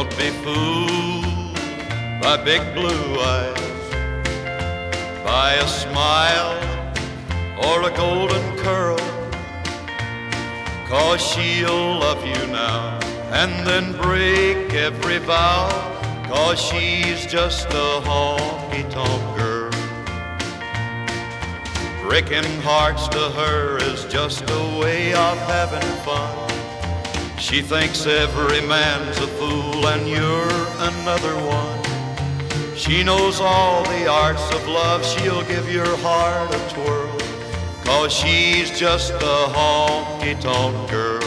Don't be fooled by big blue eyes, by a smile or a golden curl, 'cause she'll love you now and then break every vow, 'cause she's just a honky-tonk girl. Breaking hearts to her is just a way of having fun. She thinks every man's a fool and you're another one. She knows all the arts of love, she'll give your heart a twirl, 'cause she's just a honky-tonk girl.